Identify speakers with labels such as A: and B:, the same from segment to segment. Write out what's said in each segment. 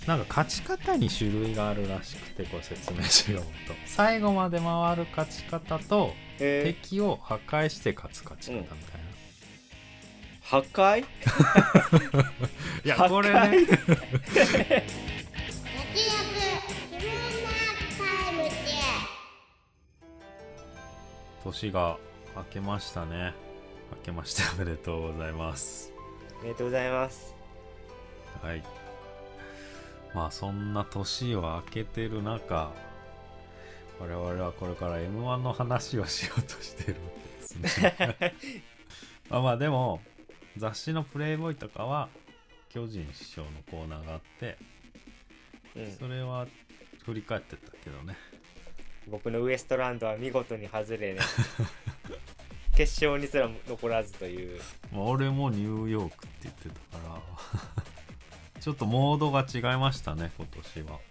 A: なんか勝ち方に種類があるらしくて、これ説明しようと。最後まで回る勝ち方と、敵を破壊して勝つ勝ち方みたいな。
B: 破壊
A: いやこれね年が明けましたね。明けましておめでとうございます。
B: おめでとうございます。
A: はい。まあそんな年を明けてる中、我々はこれから M1 の話をしようとしてるんですね。まあでも雑誌のプレイボーイとかは巨人師匠のコーナーがあって、それは振り返ってたけどね。
B: 僕のウエストランドは見事に外れね。決勝にすら残らずという。
A: 俺もニューヨークって言ってたからちょっとモードが違いましたね今年は。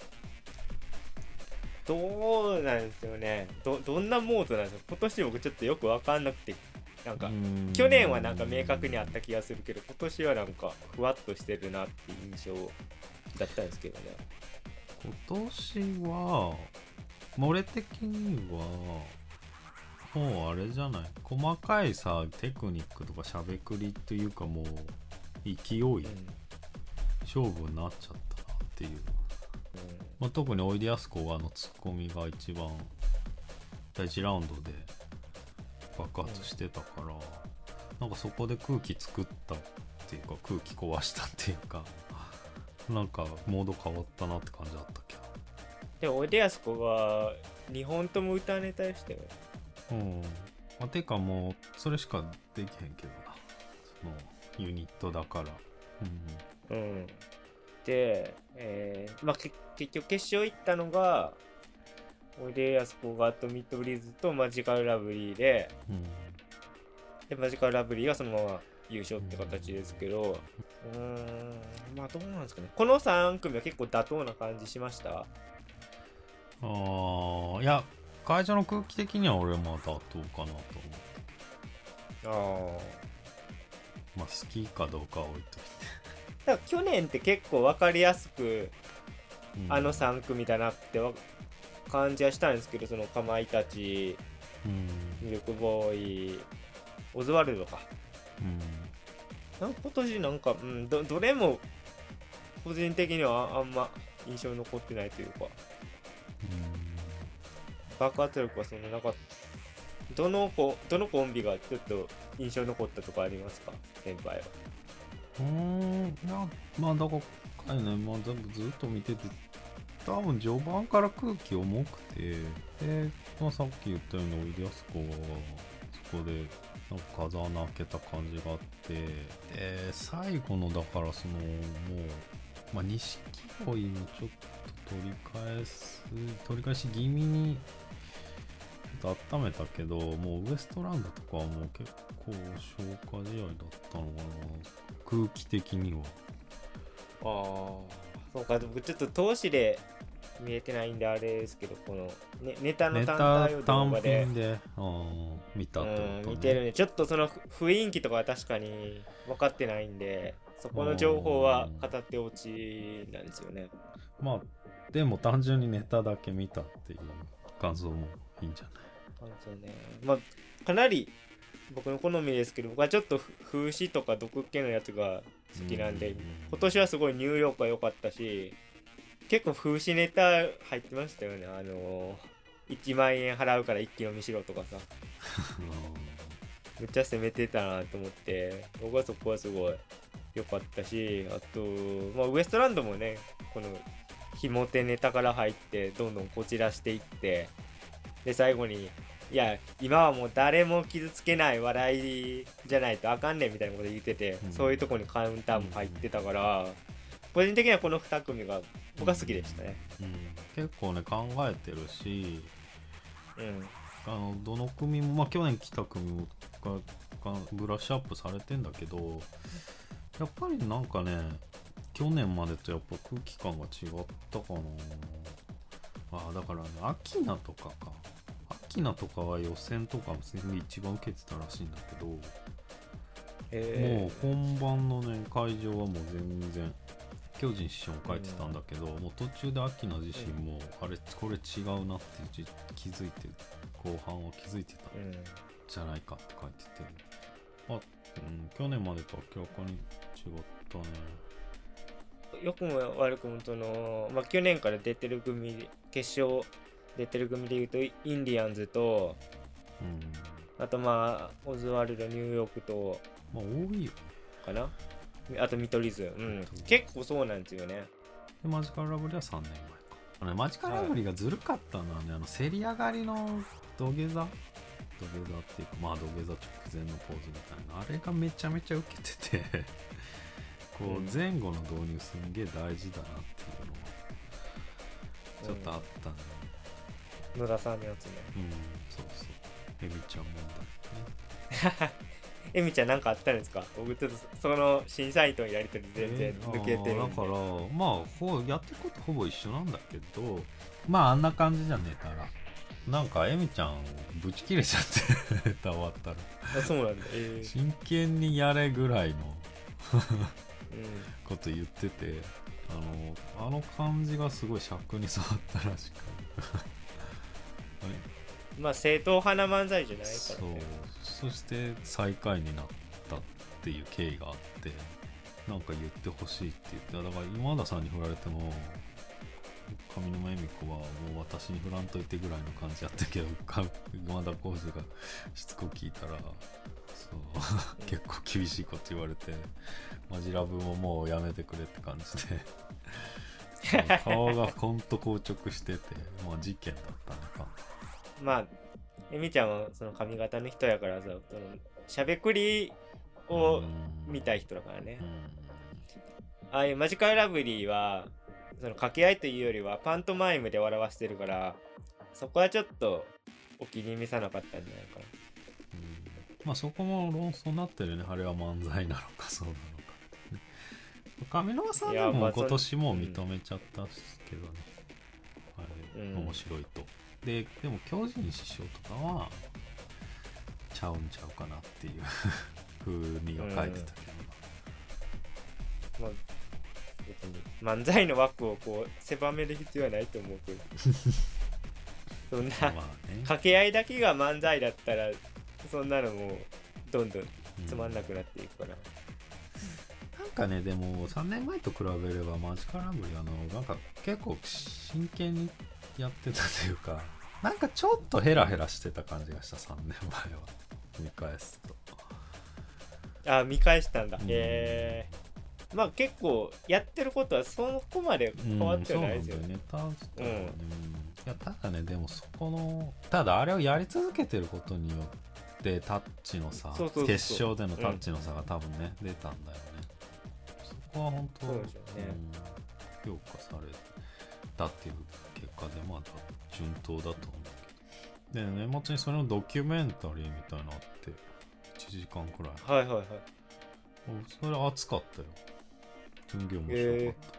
B: どうなんですよね。どんなモードなんですか今年。僕ちょっとよく分かんなくて、なんか去年はなんか明確にあった気がするけど、今年はなんかふわっとしてるなっていう印象だったんですけどね。
A: 今年は俺的にはもうあれじゃない、細かいさテクニックとかしゃべくりっていうか、もう勢い、勝負になっちゃったなっていう、まあ、特においでやすこがツッコミが一番第1ラウンドで爆発してたから、なんかそこで空気作ったっていうか空気壊したっていうか、なんかモード変わったなって感じだったけど。
B: でもおいでやすこが2本とも歌ネタでしたよ。
A: まあ、てかもうそれしかできへんけどな、そのユニットだから。
B: で、まあ、結局決勝行ったのがおいでやすこがと見取り図とマジカルラブリーで、でマジカルラブリーがそのまま優勝って形ですけど、まあどうなんですかね。この3組は結構妥当な感じしました。
A: いや会場の空気的には俺も妥当かなと思った。まあ好きかどうかは置いといて。
B: だから去年って結構分かりやすく、あの3組だなって感じはしたんですけど、そのかまいたち、ミルクボーイ、オズワルドか。なんか今年なんか、どれも個人的にはあんま印象に残ってないというか、爆発力はそんななかった。どのコンビがちょっと印象に残ったとかありますか、先輩は。
A: いやまあだからね、まあ、全部ずっと見てて、多分序盤から空気重くて、で、まあ、さっき言ったようにおいでやすこがそこでなんか風穴開けた感じがあって、で最後のだからそのもうまあ錦鯉もちょっと取り返し気味にちょっと温めたけど、もうウエストランドとかはもう結構消化試合だったのかな、空気的には。
B: そうか。僕ちょっと投資で見えてないんであれですけど、この、ネタの単体を動画で
A: 見たってことね。
B: 見てるんで、ちょっとその雰囲気とかは確かに分かってないんで、そこの情報は語って落ちなんですよね。
A: まあでも単純にネタだけ見たっていう感想もいいんじゃない。
B: そうね。まあかなり僕の好みですけど、僕はちょっと風刺とか毒気のやつが好きなんで、今年はすごいニューヨークが良かったし、結構風刺ネタ入ってましたよね。1万円払うから一気飲みしろとかさ。めっちゃ攻めてたなと思って、僕はそこはすごい良かったし、あと、まあ、ウエストランドもね、このひも手ネタから入ってどんどんこじらしていって、で最後にいや今はもう誰も傷つけない笑いじゃないとあかんねんみたいなこと言ってて、そういうとこにカウンターも入ってたから、個人的にはこの2組が僕は好きでしたね。
A: 結構ね考えてるし、どの組も、まあ去年来た組がブラッシュアップされてんだけど、やっぱりなんかね去年までとやっぱ空気感が違ったかな。だからね、アキナとかは予選とかも全然一番受けてたらしいんだけど、もう本番のね会場はもう全然巨人師匠も書いてたんだけど、もう途中で秋名自身も、あれこれ違うなって気づいて後半は気づいてたんじゃないかって書いてて、去年までと明らかに違ったね。
B: 良くも悪くも去年から出てる組、決勝出てる組でいうとインディアンズと、あとオズワルドニューヨークと、
A: 多いよ
B: かな、あと見取り図、結構そうなんですよね。
A: でマジカルラブリーは3年前か。マジカルラブリーがずるかったのはね、競り上がりの土下座っていうか、土下座直前のポーズみたいな、あれがめちゃめちゃウケてて前後の導入すんげえ大事だなっていうのはちょっとあったね。
B: 野田さんのやつね。
A: そうそう。エミちゃん問題ね。
B: エミちゃんなんかあったんですか？僕ちょっとその審査員とのやりとり全然抜けてるんで。
A: だからやってることほぼ一緒なんだけど、あんな感じじゃねえから。なんかエミちゃんブチ切れちゃってネタ終わったら。
B: そうなんだ。
A: 真剣にやれぐらいのこと言ってて、あの感じがすごい尺に触ったらしく
B: 正統派な漫才じゃないからね。
A: そして最下位になったっていう経緯があって、なんか言ってほしいって言って、だから今田さんに振られても上沼恵美子はもう私に振らんといてぐらいの感じやったけど、今田耕司がしつこく聞いたら結構厳しいこと言われて、マジラブももうやめてくれって感じで顔がほんと硬直してて、事件だったのか。
B: エミちゃんはその髪型の人やからさ、しゃべくりを見たい人だからね。ああいうマジカルラブリーはその掛け合いというよりはパントマイムで笑わせてるから、そこはちょっとお気に召さなかったんじゃないかな。
A: そこも論争になってるね。あれは漫才なのかそうなのかってね。上沼さんでも今年も認めちゃったけどね、あれ面白いと。でも巨人師匠とかはちゃうんちゃうかなっていう風には書いてたけど、
B: 別に漫才の枠を狭める必要はないと思うけどそんな、掛け合いだけが漫才だったらそんなのもうどんどんつまんなくなっていくから、
A: なんかね、でも3年前と比べればマジカルラブリーなんか結構真剣にやってたというか、なんかちょっとヘラヘラしてた感じがした。3年前は見返すと。
B: 見返したんだ。結構やってることはそこまで変わってはないですよね。
A: いやただね、でもただあれをやり続けてることによってタッチの差、決勝でのタッチの差が多分ね、出たんだよね。そこは本当
B: そうでしょうね、
A: 評価されたっていう結果で順当だと思うけど。で年末にそれのドキュメンタリーみたいなのあって1時間くらい。それ熱かったよ。すんげえ面白かった。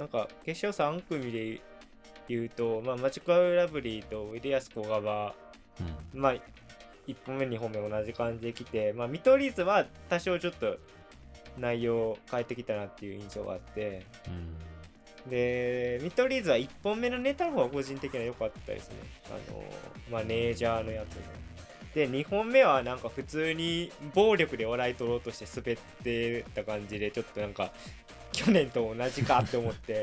B: なんか決勝3組で言うと、マジカルラブリーとウィディアス小川、1本目2本目同じ感じで来て、見取り図は多少ちょっと内容を変えてきたなっていう印象があって、で見取り図は1本目のネタの方が個人的には良かったですね。マネージャーのやつで、2本目はなんか普通に暴力で笑い取ろうとして滑ってた感じで、ちょっとなんか去年と同じかって思って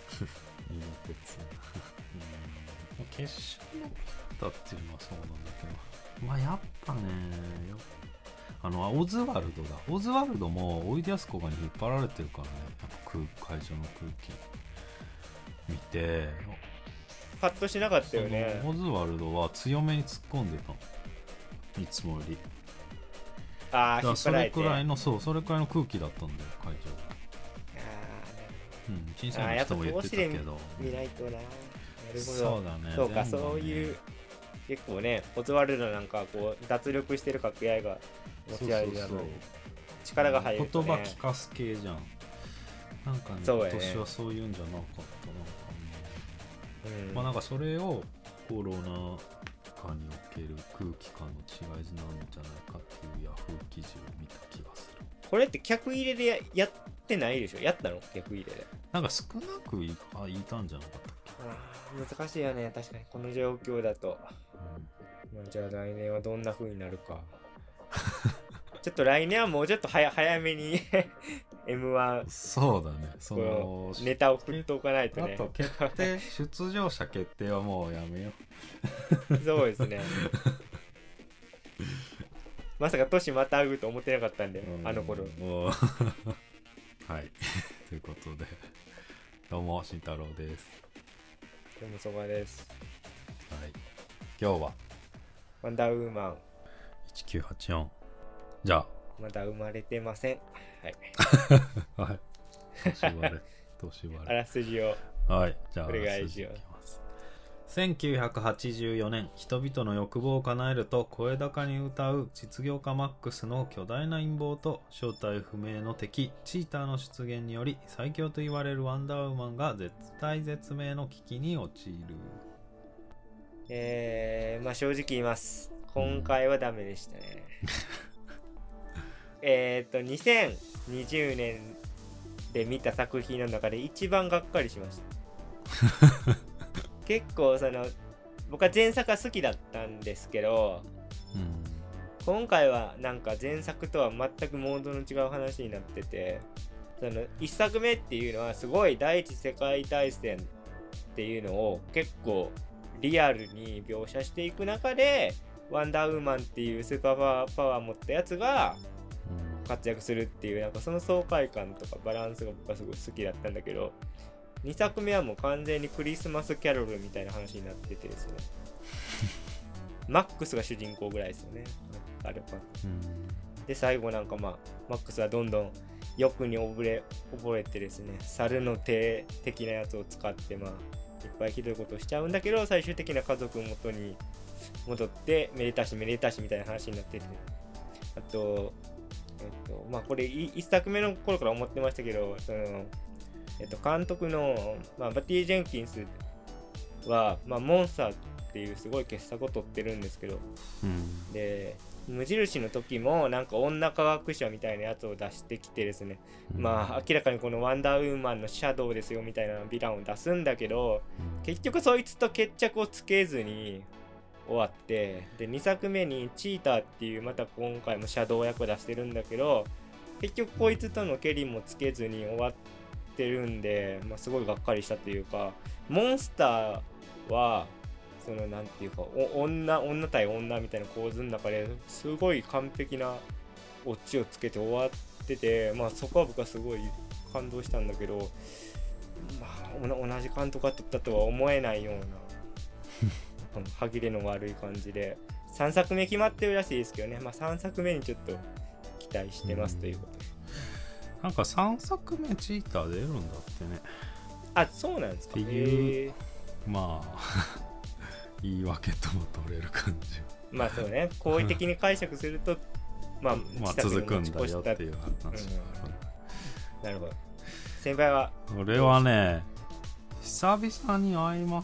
A: 決勝の方っていうのはそうなんだけど、やっぱね、オズワルドだ。オズワルドもおいでやすこがに引っ張られてるからね。やっぱ会場の空気見て
B: パッとしなかったよね。
A: オズワルドは強めに突っ込んでたの、いつもより。それくらいの空気だったんだよ、会場が。小さい人も言ってたけど。
B: 見ないとな。なるほど。
A: そうだね。
B: そうか、そういう結構ね、オズワルドなんか脱力してる掛け合いが持ち味なので力が入るとね。
A: 言葉聞かす系じゃん。なんかね、今年はそういうんじゃなかったな。なんかそれをコロナ禍における空気感の違いなんじゃないかっていうヤフー記事を見た気がする。
B: これって客入れでやってないでしょ？やったの？客入れで。
A: なんか少なくいたんじゃなかったっけ。
B: 難しいよね、確かにこの状況だと。まあ、じゃあ来年はどんな風になるか。ちょっと来年はもうちょっと早めにM1
A: そうだね、その
B: ネタを振っておかないとね。
A: あと決定出場者決定はもうやめよう。
B: そうですね。まさか年またぐと思ってなかったんで、あの頃。
A: もうはい、ということで、どうも慎太郎です。
B: どうもそばです。
A: はい、今日は
B: ワンダーウーマン
A: 1984。じゃあ
B: まだ生まれてません。はい。
A: はい。年バレ。
B: あらすじを。
A: はい。じゃあ
B: お願いしよう。
A: 1984年、人々の欲望を叶えると声高に歌う実業家マックスの巨大な陰謀と正体不明の敵チーターの出現により、最強と言われるワンダーウーマンが絶体絶命の危機に陥る。
B: まあ正直言います。今回はダメでしたね。2020年で見た作品の中で一番がっかりしました。結構僕は前作は好きだったんですけど、今回はなんか前作とは全くモードの違う話になってて、1作目っていうのはすごい第一次世界大戦っていうのを結構リアルに描写していく中で、ワンダーウーマンっていうスーパーパワー持ったやつが活躍するっていう、なんかその爽快感とかバランスが僕はすごい好きだったんだけど、2作目はもう完全にクリスマスキャロルみたいな話になっててですね。マックスが主人公ぐらいですよね、あれは。で最後なんかマックスはどんどん欲に溺れてですね、猿の手的なやつを使っていっぱいひどいことをしちゃうんだけど、最終的な家族元に戻ってめでたしめでたしみたいな話になってて、あとこれ1作目の頃から思ってましたけど、監督の、バティ・ジェンキンスは、モンスターっていうすごい傑作を取ってるんですけど、で無印の時もなんか女科学者みたいなやつを出してきてですね、明らかにこのワンダーウーマンのシャドウですよみたいなヴィランを出すんだけど、結局そいつと決着をつけずに終わって、で2作目にチーターっていうまた今回もシャドウ役を出してるんだけど、結局こいつとのケリもつけずに終わってるんで、すごいがっかりしたというか、モンスターはなんていうか女対女みたいな構図の中ですごい完璧なオチをつけて終わってて、そこは僕はすごい感動したんだけど、同じ監督が撮ったとは思えないような歯切れの悪い感じで、3作目決まってるらしいですけどね、3作目にちょっと期待してますということで。
A: なんか3作目チーター出るんだってね。
B: あ、そうなんですか。
A: っていう言い訳とも取れる感じ。
B: そうね、好意的に解釈すると
A: 続くんだよっていう話がある。
B: なるほど。先輩は
A: 俺はね、久々に IMAX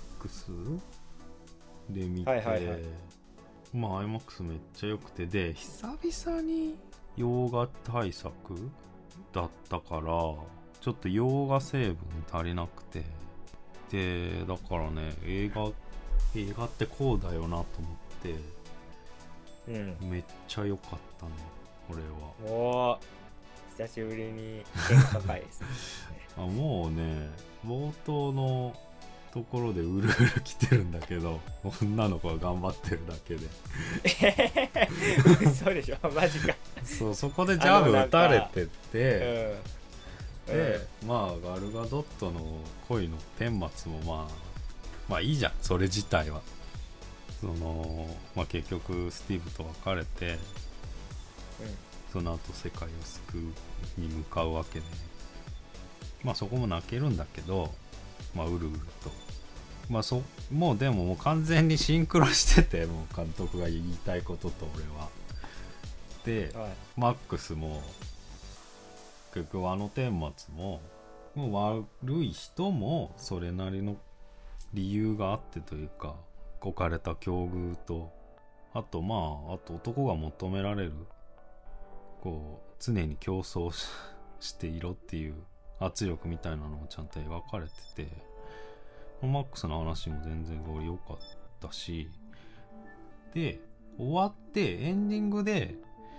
A: で見て、IMAX めっちゃ良くて、で久々に洋画大作だったから、ちょっと洋画成分足りなくて、でだからね、映画ってこうだよなと思って、めっちゃ良かったね、俺は。
B: おー、久しぶりに喧嘩会ですね。
A: もうね、冒頭のところでうるうる来てるんだけど、女の子が頑張ってるだけで。
B: 嘘でしょ、マジか。
A: そこでジャブ打たれてて、でガルガドットの恋の顛末もいいじゃん、それ自体は。結局スティーブと別れて、その後世界を救うに向かうわけで、そこも泣けるんだけど、うるうると、もうでも完全にシンクロしてて、もう監督が言いたいことと俺はで、マックスも結局顛末も、もう悪い人もそれなりの理由があってというか、置かれた境遇と、あとあと男が求められる常に競争していろっていう圧力みたいなのもちゃんと描かれてて、マックスの話も全然良かったし、で終わってエンディングで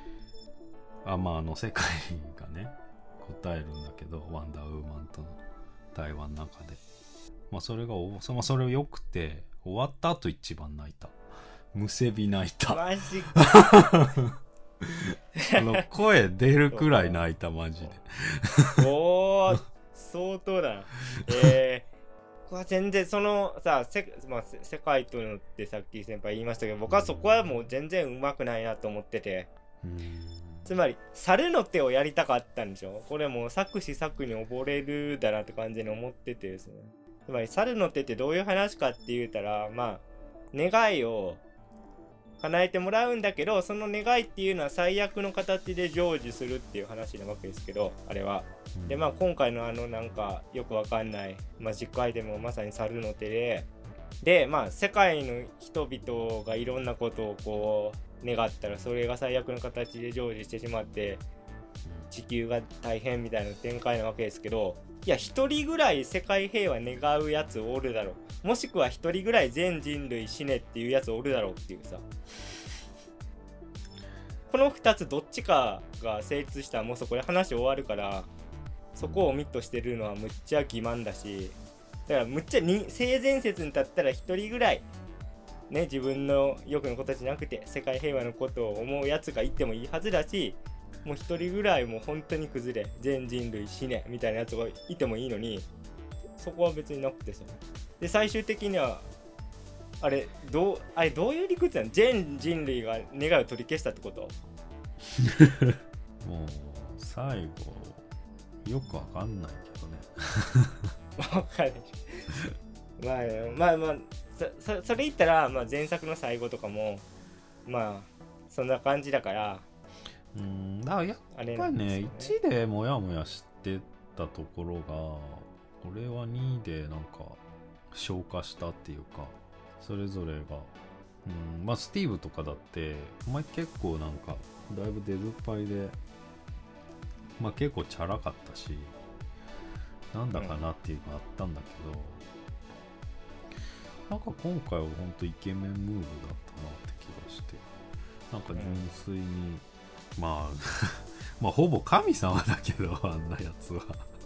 A: 世界がね答えるんだけど、ワンダーウーマンとの対話の中で、それをよくて、終わった後一番泣いた。むせび泣いた。
B: マジか
A: 声出るくらい泣いた、マジで。
B: おー、相当だな。これ全然そのさ、世界とのってさっき先輩言いましたけど、僕はそこはもう全然うまくないなと思ってて、つまり猿の手をやりたかったんでしょ。これもう作詞作に溺れるだなって感じに思っててですね。つまり猿の手ってどういう話かって言うたら、願いを叶えてもらうんだけど、その願いっていうのは最悪の形で成就するっていう話なわけですけど、あれは。で今回のなんかよくわかんないマジックアイテムもまさに猿の手で、世界の人々がいろんなことをこう願ったら、それが最悪の形で成就してしまって地球が大変みたいな展開なわけですけど、いや一人ぐらい世界平和願うやつおるだろう、もしくは一人ぐらい全人類死ねっていうやつおるだろうっていうさ、この2つどっちかが成立したらもうそこで話終わるから、そこをオミットしてるのはむっちゃ欺瞞だし、だからむっちゃ性善説に立ったら一人ぐらいね、自分の欲のことじゃなくて世界平和のことを思うやつがいてもいいはずだし、もう一人ぐらいもう本当に崩れ全人類死ねみたいなやつがいてもいいのに、そこは別になくてさ、で最終的にはあれどういう理屈なの？全人類が願いを取り消したってこと？
A: もう最後よくわかんないけどね。
B: わかるそれ言ったら、前作の最後とかもそんな感じだから、
A: だからやっぱりね、1でモヤモヤしてたところが、これは2でなんか消化したっていうか、それぞれが、スティーブとかだってお前結構なんかだいぶ出ずっぱいで、結構チャラかったし、なんだかなっていうのがあったんだけど、なんか今回はほんとイケメンムーブだったなって気がして、なんか純粋に、ほぼ神様だけど、あんなやつは。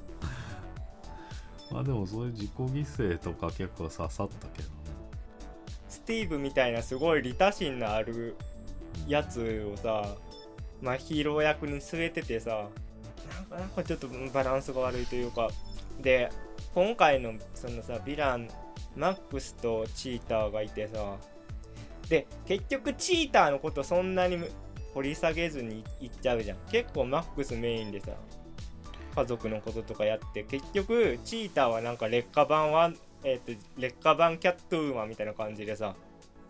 A: でもそういう自己犠牲とか結構刺さったけどね。
B: スティーブみたいなすごい利他心のあるやつをさ、ヒーロー役に据えててさ、なんかちょっとバランスが悪いというか、で今回のそのさヴィランマックスとチーターがいてさ、で結局チーターのことそんなに掘り下げずにいっちゃうじゃん。結構マックスメインでさ家族のこととかやって、結局チーターはなんか劣化版キャットウーマンみたいな感じでさ、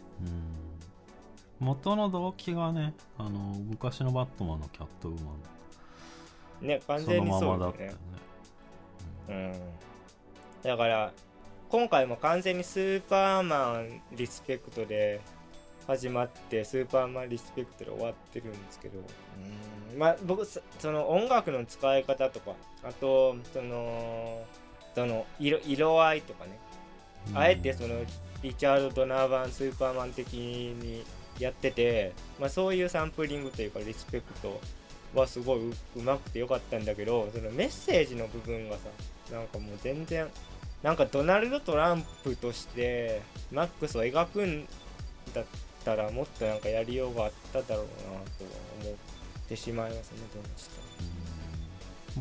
A: 元の動機がね、昔のバットマンのキャットウーマン
B: ね、完全にそうだよね。
A: そのままだったよね。
B: だから今回も完全にスーパーマンリスペクトで始まってスーパーマンリスペクトで終わってるんですけど、僕その音楽の使い方とか、あとその色合いとかね、あえてそのリチャード・ドナーバンスーパーマン的にやってて、そういうサンプリングというかリスペクトはすごいうまくてよかったんだけど、そのメッセージの部分がさ、なんかもう全然なんかドナルド・トランプとしてマックスを描くんだったらもっとなんかやりようがあっただろうなと思ってしまいますね。どうした。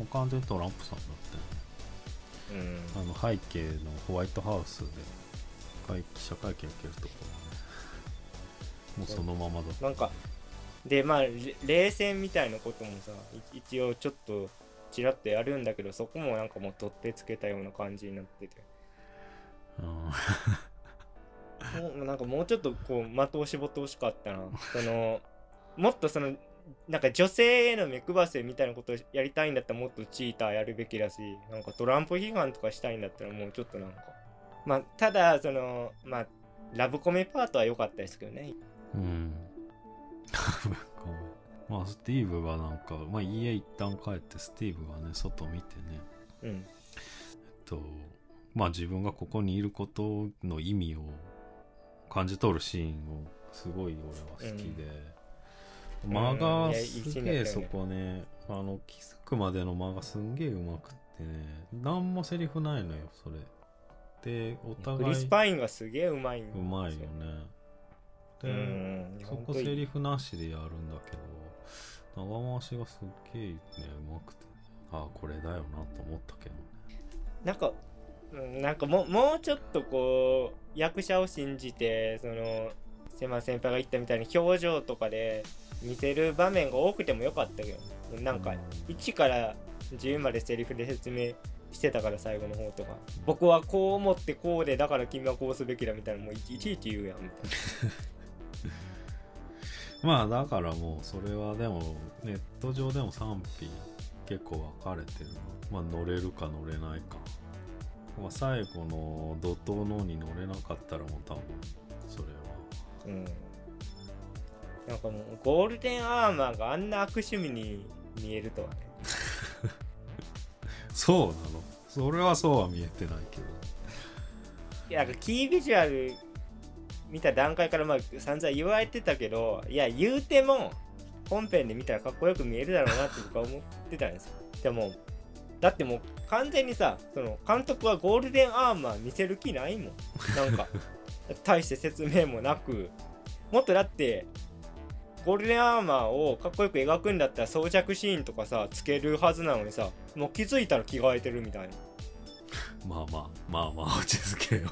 A: もう完全にトランプさんだったよね。背景のホワイトハウスで記者会見受けるところね、もうそのままだった。
B: なんかで冷戦みたいなこともさ、一応ちょっとチラッとやるんだけど、そこもなんかもう取ってつけたような感じになってて、なんかもうちょっとこう的を絞ってほしかったな。もっとそのなんか女性への目配せみたいなことをやりたいんだったらもっとチーターやるべきだし、なんかトランプ批判とかしたいんだったらもうちょっとなんかただそのラブコメパートは良かったですけどね。
A: まあスティーブがなんか、まあ家一旦帰ってスティーブがね外見てね、
B: うん
A: まあ自分がここにいることの意味を感じ取るシーンをすごい俺は好きで、間がすげえそこね、気づくまでの間がすんげえうまくってね、なんもセリフないのよそれで、お互い
B: クリス・パインがすげえうまいんですよ。
A: うまいよね。で、そこセリフなしでやるんだけど、長回しがすっげえねうまくて、ああこれだよなと思ったけどね。
B: なんかもうちょっとこう役者を信じて、そのセマ先輩が言ったみたいに表情とかで見せる場面が多くてもよかったけど、なんか1から10までセリフで説明してたから、最後の方とか僕はこう思ってこうで、だから君はこうすべきだみたいな、もういちいち言うやんみたいな
A: まあだからもうそれはでもネット上でも賛否結構分かれてる。まあ乗れるか乗れないか、まあ、最後の怒涛のに乗れなかったらもう多分それは
B: なんかもうゴールデンアーマーがあんな悪趣味に見えるとはね
A: そうなの？それはそうは見えてないけど、
B: いや、なんかキービジュアル見た段階からまあ散々言われてたけど、いや言うても本編で見たらかっこよく見えるだろうなって僕は思ってたんですよ。でもだってもう完全にさ、その監督はゴールデンアーマー見せる気ないもん。なんか大して説明もなく、もっとだってゴールデンアーマーをかっこよく描くんだったら装着シーンとかさつけるはずなのにさ、もう気づいたら着替えてるみたいな。
A: まあ落ち着けよ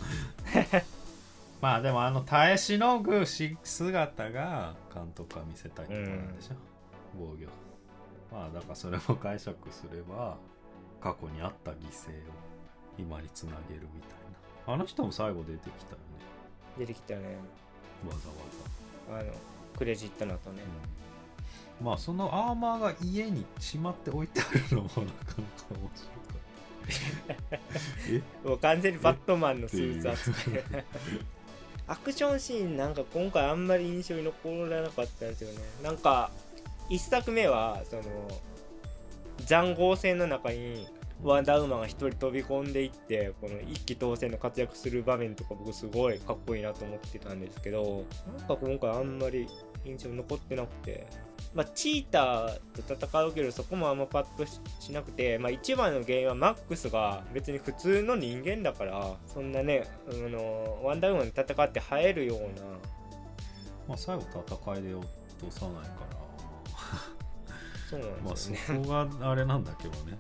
A: まあでも耐えしのぐ姿が監督は見せたいところなんでしょ、防御。まあだからそれも解釈すれば過去にあった犠牲を今につなげるみたいな。あの人も最後出てきたよね。
B: 出てきたね、
A: わざわざ
B: クレジットの後ね、
A: まあそのアーマーが家にしまって置いてあるのもなかなか面白い
B: もう完全にバットマンのスーツ扱いアクションシーンなんか今回あんまり印象に残らなかったんですよね。なんか一作目はその塹壕戦の中にワンダーウーマンが一人飛び込んでいって、この一騎当選の活躍する場面とか僕すごいかっこいいなと思ってたんですけど、なんか今回あんまり印象に残ってなくて、まあチーターと戦うけどそこもあんまパッと しなくて、まあ一番の原因はマックスが別に普通の人間だから、そんなねワンダーウーマンで戦って生えるような、
A: まあ最後戦いで落とさないから
B: そうなんですよね。
A: まあそこがあれなんだけどね、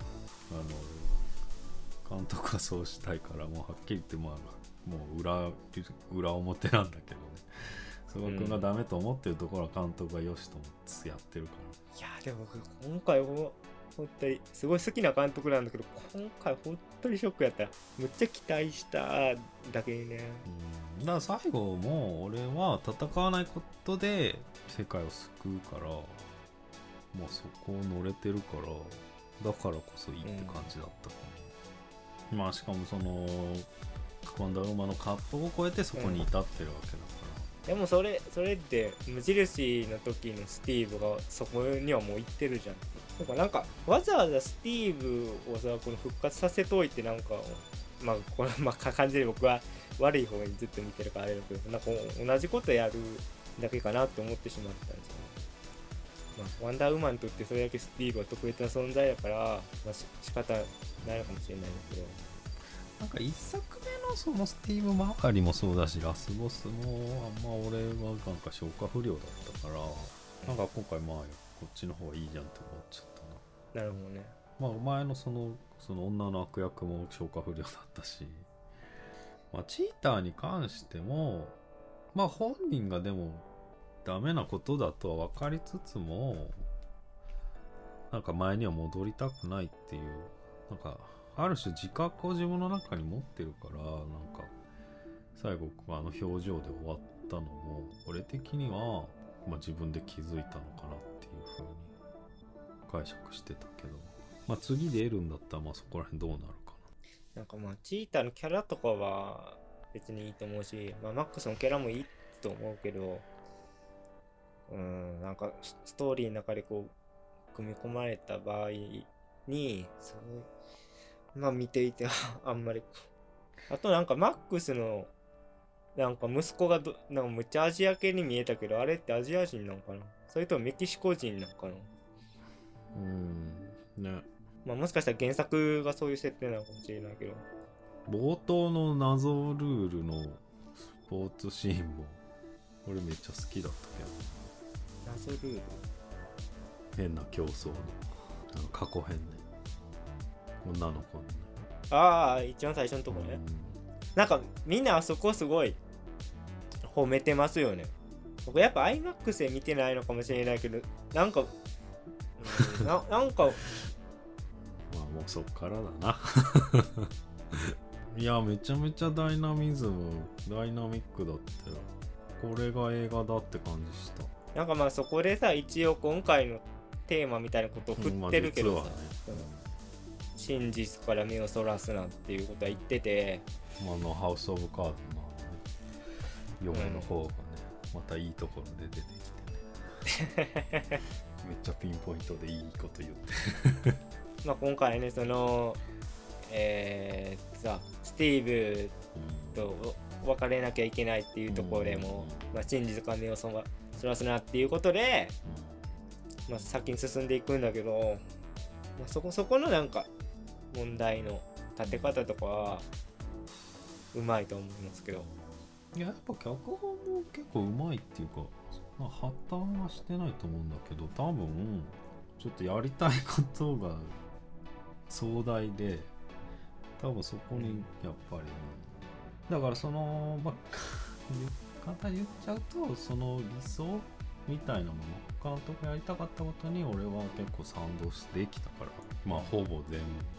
A: 監督はそうしたいから、もうはっきり言ってもう裏表なんだけどね。菅谷君がダメと思ってるところは監督がよしと思ってやってるから、
B: いやでも僕今回本当にすごい好きな監督なんだけど、今回本当にショックやった。むっちゃ期待しただけにね。
A: だから最後も俺は戦わないことで世界を救うから、もうそこを乗れてるから、だからこそいいって感じだったかな。まあしかもそのワンダーウーマンの葛藤を超えてそこに至ってるわけだから、
B: でもそれって無印の時のスティーブがそこにはもう行ってるじゃん。なんかわざわざスティーブをさこの復活させといて、なんかまあこれ完全に僕は悪い方にずっと見てるからあれだけど、なんか同じことやるだけかなって思ってしまったんですよね。まあ、ワンダーウーマンにとってそれだけスティーブは特別な存在だから、まあ、仕方ないのかもしれないんですけど、
A: なんか一作目のそのスティーブ周りもそうだし、ラスボスもあんま俺はなんか消化不良だったから、なんか今回まあこっちの方がいいじゃんって思っちゃったな。
B: なるほどね。
A: まあお前のその女の悪役も消化不良だったし、まあチーターに関してもまあ本人がでもダメなことだとは分かりつつも、なんか前には戻りたくないっていう、なんかある種自覚を自分の中に持ってるから、なんか最後あの表情で終わったのも俺的には、まあ、自分で気づいたのかなっていう風に解釈してたけど、まあ次で得るんだったらまあそこら辺どうなるかな。
B: なんかまあチーターのキャラとかは別にいいと思うし、まあ、マックスのキャラもいいと思うけど、 なんかストーリーの中でこう組み込まれた場合にまあ見ていてあんまりあとなんかマックスのなんか息子がなんかむっちゃアジア系に見えたけど、あれってアジア人なのかな、それともメキシコ人なのかな。
A: ね。
B: まあもしかしたら原作がそういう設定なのかもしれないけど、
A: 冒頭の謎ルールのスポーツシーンも俺めっちゃ好きだったけど、
B: 謎ルール
A: 変な競争の過去編ね、女の子のね。
B: ああ一番最初のとこね、なんかみんなあそこすごい褒めてますよね。僕やっぱ IMAX で見てないのかもしれないけど、なんか、なんか
A: まあもうそっからだな。いやめちゃめちゃダイナミックだったよ。これが映画だって感じした。
B: なんかまあそこでさ、一応今回のテーマみたいなことを振ってるけどさ、真実から目をそらすなっていうことは言ってて、
A: ハウス・オブ・カードの、ね、嫁の方がね、またいいところで出てきてね。めっちゃピンポイントでいいこと言って。
B: まあ今回ね、そのスティーブと別れなきゃいけないっていうところでも、まあ、真実から目をそらすなっていうことで、まあ、先に進んでいくんだけど、まあ、そこのなんか問題の立て方とかはうまいと思いますけど、
A: いややっぱ脚本も結構うまいっていうか、まあ、破綻はしてないと思うんだけど、多分ちょっとやりたいことが壮大で、多分そこにやっぱり、だからその簡単に言っちゃうと、その理想みたいなもの、監督やりたかったことに俺は結構賛同できたから、まあほぼ全面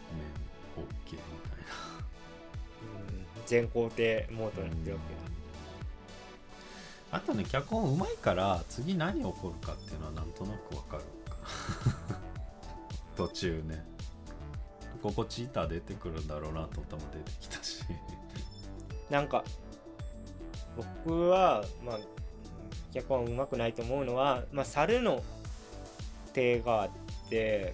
A: OK みたいな。
B: 全肯定モードになってるわけ
A: だ。あとね、脚本うまいから次何起こるかっていうのはなんとなくわかるか。途中ね、ここチーター出てくるんだろうなと思ったら出てきたし。
B: なんか僕はまあ脚本うまくないと思うのは、まあ猿の手があって、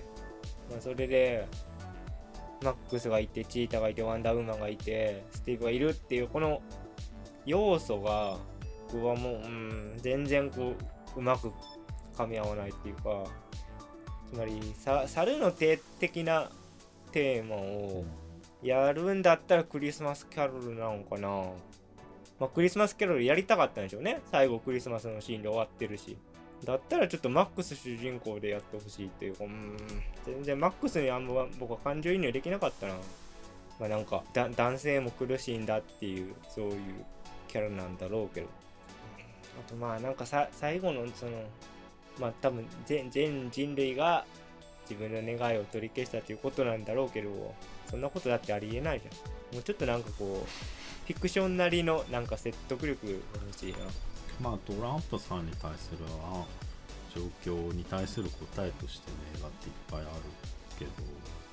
B: まあ、それでマックスがいて、チーターがいて、ワンダーウーマンがいて、スティーブがいるっていうこの要素が僕はもう、全然こううまく噛み合わないっていうか、つまり猿の手的なテーマをやるんだったらクリスマスキャロルなのかな。まあ、クリスマスキャロルやりたかったんでしょうね。最後クリスマスのシーンで終わってるし、だったらちょっとマックス主人公でやってほしいっていうか、全然マックスにあんま僕は感情移入できなかったな。まあなんか男性も苦しいんだっていう、そういうキャラなんだろうけど、あとまあなんか最後のそのまあ多分全人類が自分の願いを取り消したということなんだろうけど、そんなことだってありえないじゃん。もうちょっとなんかこうフィクションなりのなんか説得力が欲しいな。
A: まあトランプさんに対する状況に対する答えとしての映画っていっぱいあるけど、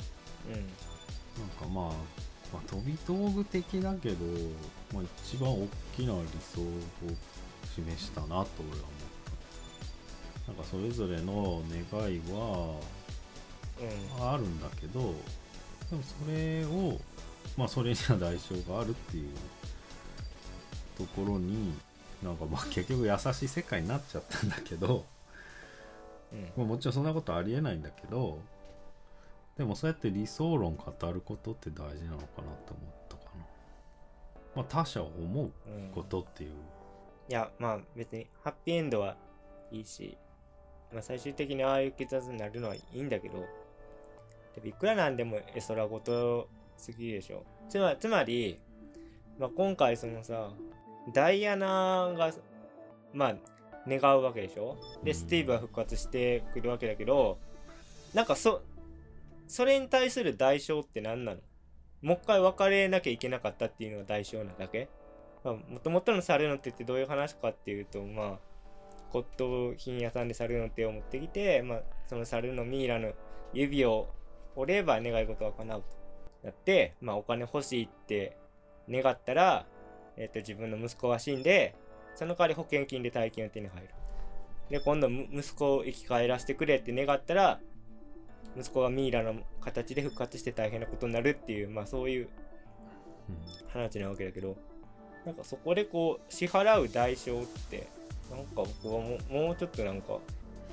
A: なんかまあ飛び道具的だけど、まあ、一番大きな理想を示したなと俺は思った。なんかそれぞれの願いはあるんだけど、でもそれをまあそれには代償があるっていうところに、なんかまあ結局優しい世界になっちゃったんだけど、もちろんそんなことありえないんだけど、でもそうやって理想論語ることって大事なのかなって思ったかな。まあ他者を思うことっていう、
B: いやまあ別にハッピーエンドはいいし、まあ、最終的にああいう結末になるのはいいんだけど、いくらなんでも絵空ごとすぎでしょ。つまり、まあ、今回そのさダイアナがまあ願うわけでしょ。でスティーブは復活してくるわけだけど、なんかそれに対する代償って何なの？もう一回別れなきゃいけなかったっていうのが代償なだけ？もともとの猿の手ってどういう話かっていうと、まあ骨董品屋さんで猿の手を持ってきて、まあ、その猿のミイラの指を折れば願い事は叶うとやって、まあ、お金欲しいって願ったら、自分の息子が死んで、その代わり保険金で大金を手に入る。 で今度息子を生き返らせてくれって願ったら息子がミイラの形で復活して大変なことになるっていう、まあそういう話なわけだけど、なんかそこでこう支払う代償ってなんか僕はもうちょっとなんか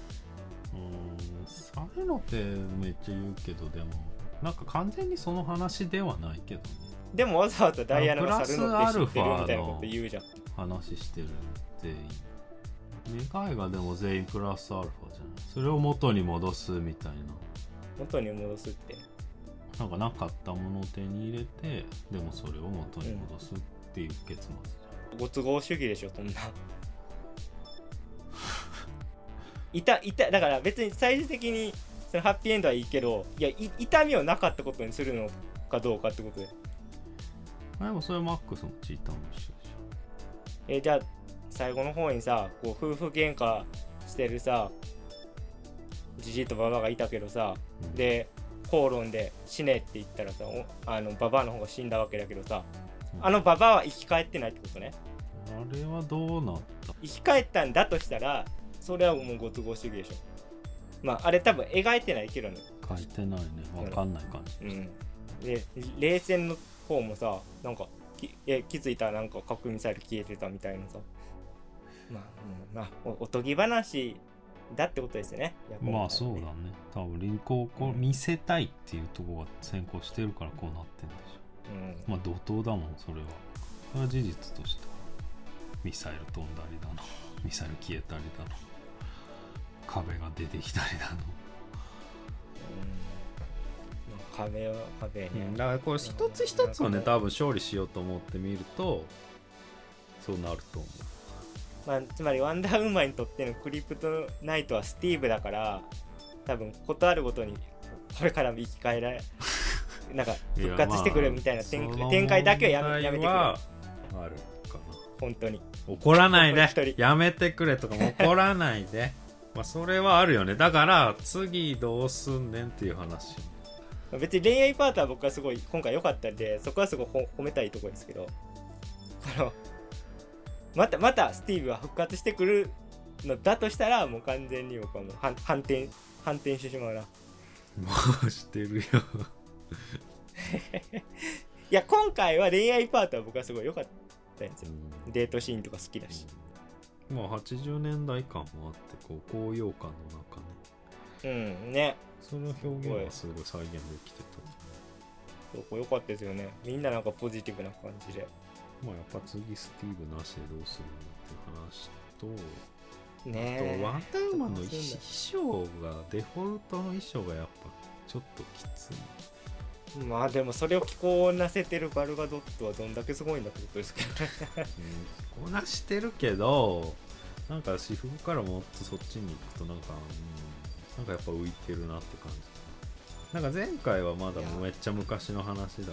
A: そういうのってめっちゃ言うけど、でもなんか完全にその話ではないけどね。
B: でもわざわざダイアナが去るのって知ってるみたいなこと言うじゃん。
A: 話してる全員願いがでも全員プラスアルファじゃない。それを元に戻すみたいな。
B: 元に戻すって
A: なんかなかったものを手に入れて、でもそれを元に戻すっていう結末じゃん。
B: ご都合主義でしょそんな。だから別に最終的にそのハッピーエンドはいいけど、いや痛みをなかったことにするのかどうかってことで。
A: でもそれマックスもチーターも一緒でしょ。
B: じゃあ最後の方にさ、こう夫婦喧嘩してるさジジイとババアがいたけどさ、で口論で死ねって言ったらさ、ババアの方が死んだわけだけどさ、ババアは生き返ってないってことね。
A: あれはどうなった？
B: 生き返ったんだとしたらそれはもうご都合主義でしょ。まああれ多分描いてないけどね。
A: 書いてないね。わかんない感じ。
B: で冷戦の方もさ、なんか気づいたらなんか核ミサイル消えてたみたいなさ、まあおとぎ話だってことですよね。
A: まあそうだね。多分こう見せたいっていうところが先行してるからこうなってんでしょ。まあ怒涛だもんそれは。それは事実としてはミサイル飛んだりだの、ミサイル消えたりだの、壁が出てきたりだの。
B: 壁は壁ね。
A: だからこれ一つ一つをね多分勝利しようと思ってみるとそうなると思う。
B: まあ、つまりワンダーウーマンにとってのクリプトナイトはスティーブだから、多分ことあるごとにこれからも生き返らなんか復活してくるみたいな展開だけはやめてくれ。あるかな。本当に
A: 怒らないでやめてくれとかも怒らないでまあそれはあるよね。だから次どうすんねんっていう話。
B: 別に恋愛パートは僕はすごい今回良かったんで、そこはすごい褒めたいところですけど、またスティーブが復活してくるのだとしたらもう完全に僕はもう反転してしまうな。
A: もうしてるよ
B: いや今回は恋愛パートは僕はすごい良かったんですよ。デートシーンとか好きだし、
A: まあ80年代感もあってこう高揚感の中ね。
B: ね。
A: その表現はすごい再現できて
B: た。そこ良かったですよね。みんななんかポジティブな感じで。
A: まあやっぱ次スティーブなしでどうするのっていう話と、
B: ね、
A: あとワンダーウーマンの衣装がデフォルトの衣装がやっぱちょっときつい。
B: まあでもそれを着こなせてるバルガドットはどんだけすごいんだってことですけどね。
A: 着こなしてるけどなんか私服からもっとそっちに行くとなんかやっぱ浮いてるなって感じ。なんか前回はまだめっちゃ昔の話だから、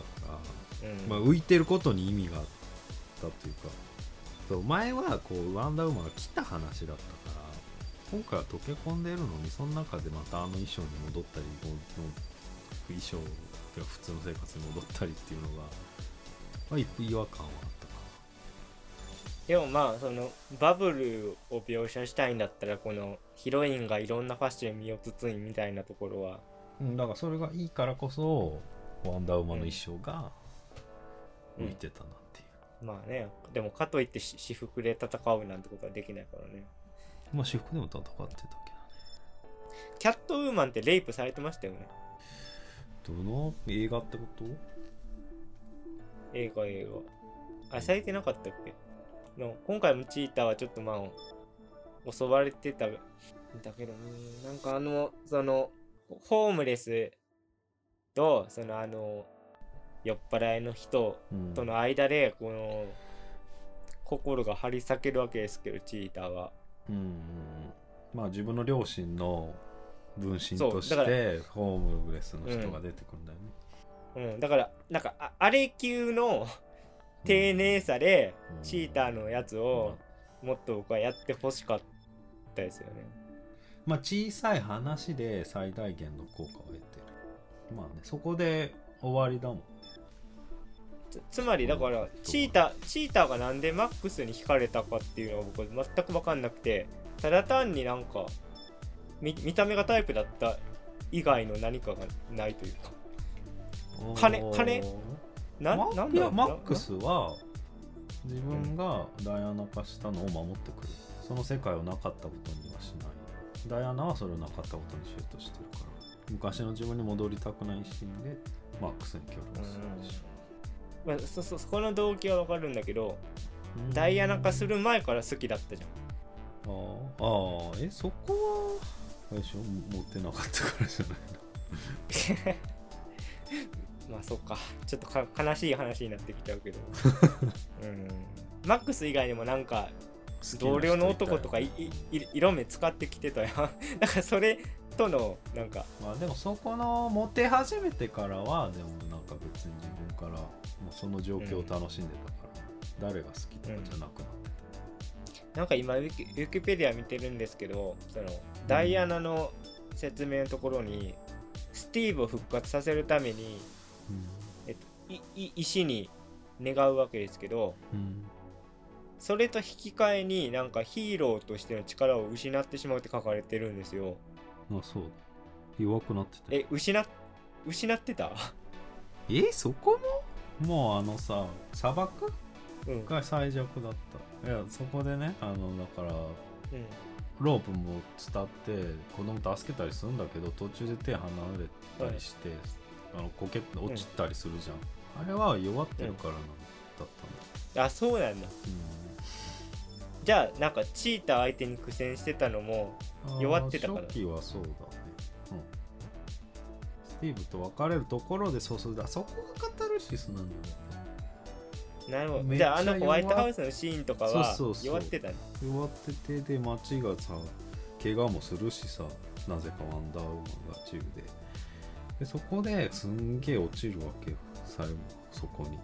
A: まあ、浮いてることに意味があったというか、そう前はこうワンダーウーマンが来た話だったから今回は溶け込んでるのにその中でまた衣装に戻ったり衣装が普通の生活に戻ったりっていうのが、まあ、違和感はあったかな。
B: でもまあそのバブルを描写したいんだったらこのヒロインがいろんなファッションに身を包みみたいなところは、
A: だからそれがいいからこそワンダーウーマンの衣装が浮いてたなっていう、
B: まあね。でもかといって私服で戦うなんてことはできないからね。
A: まあ私服でも戦ってたけどね。
B: キャットウーマンってレイプされてましたよね。
A: どの映画ってこと？
B: 映画されてなかったっけ？今回もチーターはちょっとまあ襲われてたんだけど、なんかそのホームレスとその酔っ払いの人との間でこの心が張り裂けるわけですけど、チーターは
A: まあ自分の両親の分身としてホームレスの人が出てくるんだよね。
B: だからなんかあれ級の丁寧さでチーターのやつをもっと僕はやってほしかったですよね。
A: まあ小さい話で最大限の効果を得てる。まあね、そこで終わりだもんね。
B: つまりだからチーターがなんでマックスに惹かれたかっていうのが僕は全く分かんなくて、 ただ単になんか見た目がタイプだった以外の何かがないというか、金なん
A: いや
B: だろう
A: マックスは自分がダイアナ化したのを守ってくる、その世界をなかったことにはしない。ダイアナはそれをなかったことにしようとしてるから、昔の自分に戻りたくない一心でマックスに協力するでし
B: まあ、そこの動機はわかるんだけど、
A: ょ。
B: ダイアナ化する前から好きだったじゃん。
A: そこはあれでしょ、持ってなかったからじゃないの。
B: まあそっか、ちょっと悲しい話になってきちゃうけど、マックス以外にもなんか同僚の男とか色目使ってきてたよだからそれとのなんか、
A: まあでもそこのモテ始めてからはでもなんか別に自分からもうその状況を楽しんでたから、誰が好きとかじゃなくなってた、
B: なんか今ウィキペディア見てるんですけど、そのダイアナの説明のところにスティーブを復活させるために、石に願うわけですけど、それと引き換えになんかヒーローとしての力を失ってしまうって書かれてるんですよ。
A: そうだ、弱くなってた。
B: 失ってた
A: そこももうさ砂漠、が最弱だった。いやそこでねだから、ロープも伝って子供助けたりするんだけど、途中で手離れたりして、こけって落ちたりするじゃん、あれは弱ってるからだったんだ。
B: そうなんだ、じゃあなんかチーター相手に苦戦してたのも弱ってたから。
A: 初期はそうだね、スティーブと別れるところでそうするだ、そこがカタルシスなんだよね。
B: なるほど。じゃあホワイトハウスのシーンとかは弱ってたね。
A: 弱ってて、で街がさ怪我もするしさ、なぜかワンダーウーマンが中でそこですんげえ落ちるわけよ、最後そこに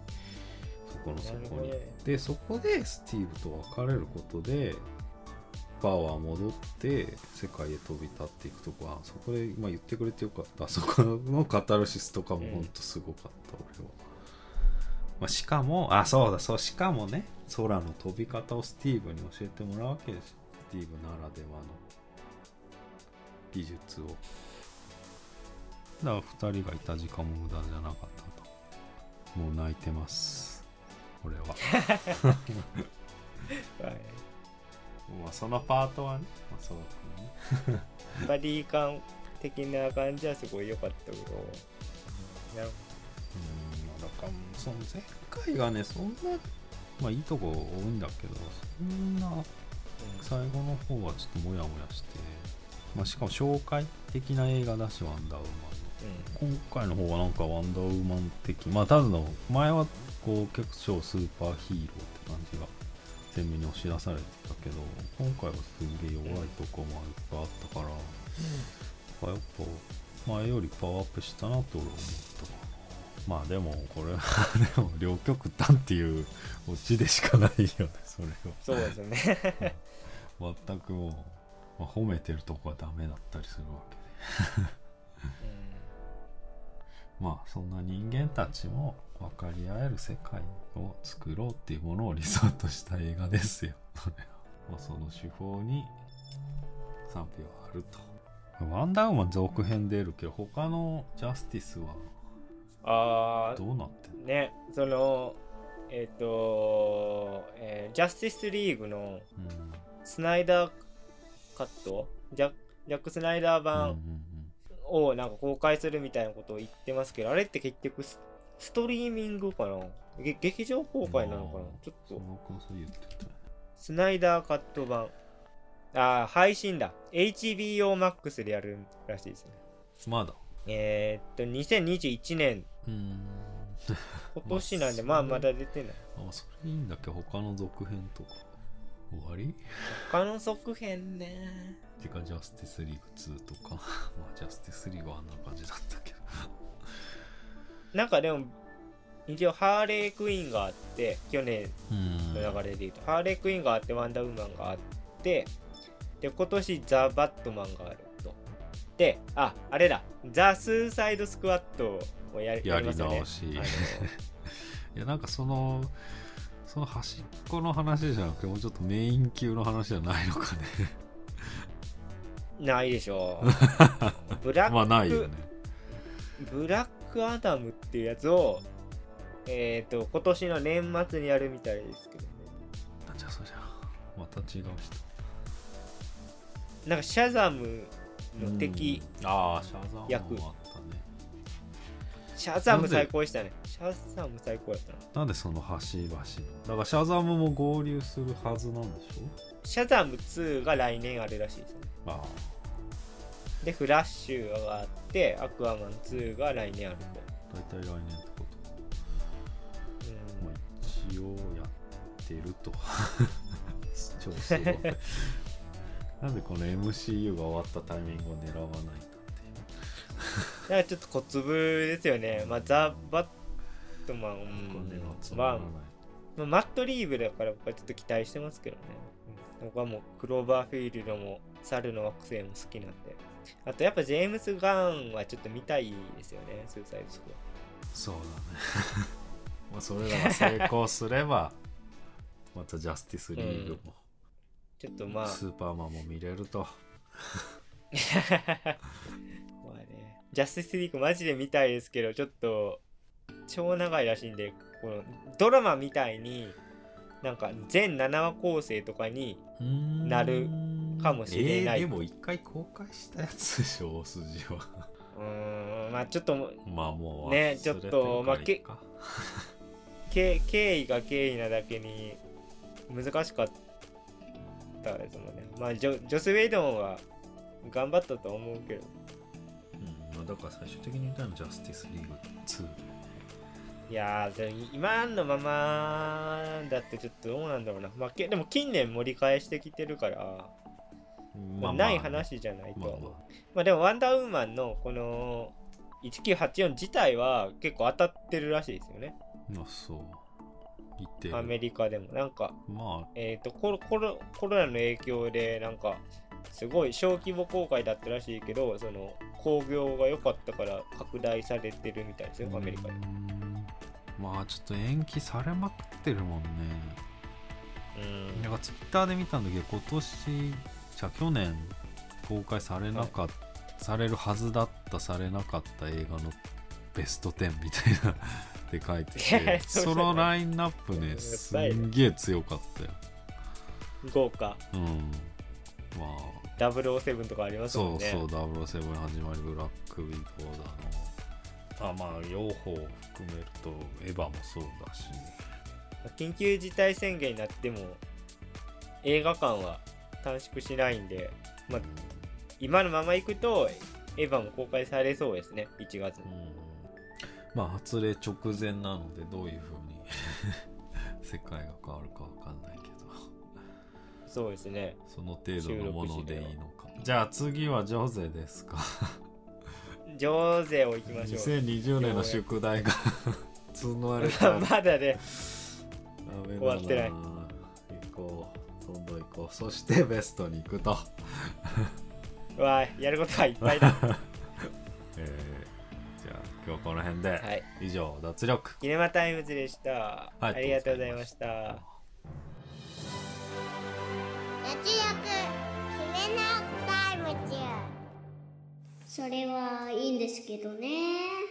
A: で、そこでスティーブと別れることでパワー戻って世界へ飛び立っていくとこは、そこで言ってくれてよかった。そこのカタルシスとかもほんとすごかった、俺は。しかもしかもね、空の飛び方をスティーブに教えてもらうわけですよ。スティーブならではの技術を。だから2人がいた時間も無駄じゃなかったと。もう泣いてます俺はそのパートはね、そうね
B: バディ感的な感じはすごい良かったけど、だ
A: からその前回がね、そんないいとこ多いんだけど、そんな最後の方はちょっとモヤモヤして、しかも紹介的な映画だし、ワンダーウーマンの、今回の方はなんかワンダーウーマン的、ただの前は結構スーパーヒーローって感じが前面に押し出されてたけど、今回はすげえ弱いとこもいっぱいあったから、やっぱ前よりパワーアップしたなと俺は思った。でもこれはでも両極端っていうオチでしかないよね、それは。
B: そうですよね
A: 全くもう、褒めてるとこはダメだったりするわけでそんな人間たちも分かり合える世界を作ろうっていうものを理想とした映画ですよそれは。その手法に賛否はあると。ワンダーウーマン続編出るけど、他のジャスティスはどうなってんの
B: ね。そのジャスティスリーグのスナイダーカット、ジャック・スナイダー版をなんか公開するみたいなことを言ってますけど、あれって結局ストリーミングかな、劇場公開なのかな、ちょっとスナイダーカット版、配信だ、 HBO Max でやるらしいですね。
A: まだ
B: 2021年今年なんで、まだ出てない。
A: それいいんだけど、他の続編とか終わり？
B: 他の続編ね。
A: てかジャスティスリーグ2とかジャスティスリーグはあんな感じだったけど
B: なんかでも一応ハーレークイーンがあって、去年の流れで言うとハーレークイーンがあって、ワンダーウーマンがあって、で今年ザ・バットマンがあると。であれだ、ザ・スーサイドスクワットをやりますよね。
A: やり直しいや、なんかその端っこの話じゃなくて、もうちょっとメイン級の話じゃないのかね
B: ないでしょブラック、
A: まあないよね。
B: ブラックアダムっていうやつを今年の年末にやるみたいですけどね。
A: じゃあそうじゃん、また違う人。
B: なんかシャザムの敵、
A: ああシャザム
B: 役
A: もあったね。
B: シャザム最高でしたね。シャザム最高だったな。
A: なんでその端々だからシャザムも合流するはずなんでしょ。
B: シャザム2が来年あるらしいですね。
A: あ
B: でフラッシュがあってアクアマン2が来年あると。
A: 大体来年ってこと、まあ、一応やってると調子をなんでこの MCU が終わったタイミングを狙わないんだっていう
B: だからちょっと小粒ですよね。まあザ・バットマン、まあマットリーブだから僕はちょっと期待してますけどね。僕はもうクローバーフィールドも猿の惑星も好きなんで。あとやっぱジェームス・ガンはちょっと見たいですよね、スーサイドスクワッド。
A: そうだねまあそれらが成功すればまたジャスティスリーグも、
B: ちょっとまあ
A: スーパーマンも見れると
B: まあね、ジャスティスリーグマジで見たいですけど、ちょっと超長いらしいんで、このドラマみたいになんか全7話構成とかになるかもしれない。
A: でも一回公開したやつでしょ、大筋は。
B: まあちょっと
A: まあもう
B: ね、ちょっとまあ経緯が経緯なだけに難しかったですもんね。まあジョス・ウェイドンは頑張ったと思うけど、
A: だから最終的に言ったのはジャスティスリーグ2。
B: いやー今のままだってちょっとどうなんだろうな。まあでも近年盛り返してきてるから、ない話じゃないと。まあでもワンダーウーマンのこの1984自体は結構当たってるらしいですよね。
A: まあそう言ってる。
B: アメリカでもなんか、
A: まあ
B: コロナの影響でなんかすごい小規模公開だったらしいけど、その興行が良かったから拡大されてるみたいですよ、アメリカで。
A: まあちょっと延期されまくってるもんね。なんかツイッターで見たんだけど、今年じゃ去年公開されなかった、されるはずだったされなかった映画のベスト10みたいなって書いててそのラインナップねすんげえ強かったよ。
B: 豪華。
A: まあ
B: 007とかありますもんね。
A: そう007に始まりブラックウィドウだの、まあ両方含めるとエヴァもそうだし、
B: 緊急事態宣言になっても映画館は短縮しないんで、まあ、今のまま行くとエヴァも公開されそうですね、1月に。
A: まあ発令直前なのでどういう風に世界が変わるかわかんないけど、
B: そうですね、
A: その程度のものでいいのか。じゃあ次はジョゼですか。
B: ジョゼを行きましょう。
A: 2020年の宿題が募られた。
B: まだね
A: 終
B: わってない。
A: 行こう、どんどん行こう。そしてベストに行くと。
B: わー、やることがいっぱいだ。
A: じゃあ今日この辺で、
B: はい、
A: 以上脱力
B: キネマタイムズでした。ありがとうございました。
C: 脱力キネマタイムズ。それはいいんですけどね。